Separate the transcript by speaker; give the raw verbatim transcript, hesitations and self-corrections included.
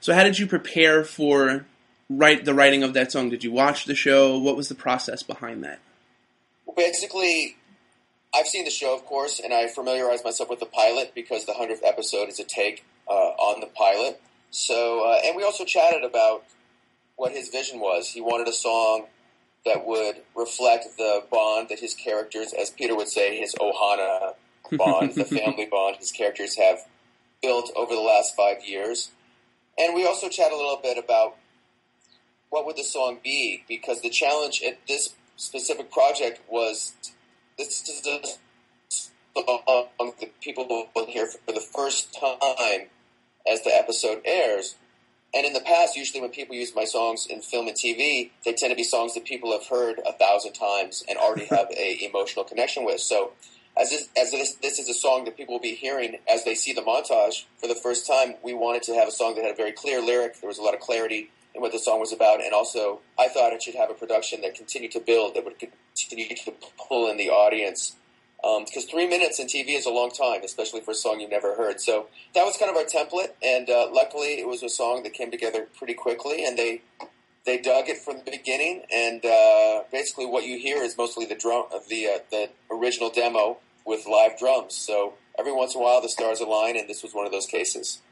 Speaker 1: So how did you prepare for write the writing of that song? Did you watch the show? What was the process behind that?
Speaker 2: Well, basically, I've seen the show, of course, and I familiarized myself with the pilot because the hundredth episode is a take uh, on the pilot. So, uh, and we also chatted about what his vision was. He wanted a song that would reflect the bond that his characters, as Peter would say, his Ohana bond, the family bond his characters have built over the last five years. And we also chat a little bit about what would the song be, because the challenge at this specific project was this is a song that people will hear for the first time as the episode airs. And in the past, usually when people use my songs in film and T V, they tend to be songs that people have heard a thousand times and already have a emotional connection with. So as this, as this, this is a song that people will be hearing as they see the montage for the first time, we wanted to have a song that had a very clear lyric. There was a lot of clarity in what the song was about. And also, I thought it should have a production that continued to build, that would continue to pull in the audience. Because um, three minutes in T V is a long time, especially for a song you've never heard. So that was kind of our template, and uh, luckily it was a song that came together pretty quickly, and they they dug it from the beginning. And uh, basically, what you hear is mostly the drum of the uh, the original demo with live drums. So every once in a while, the stars align, and this was one of those cases.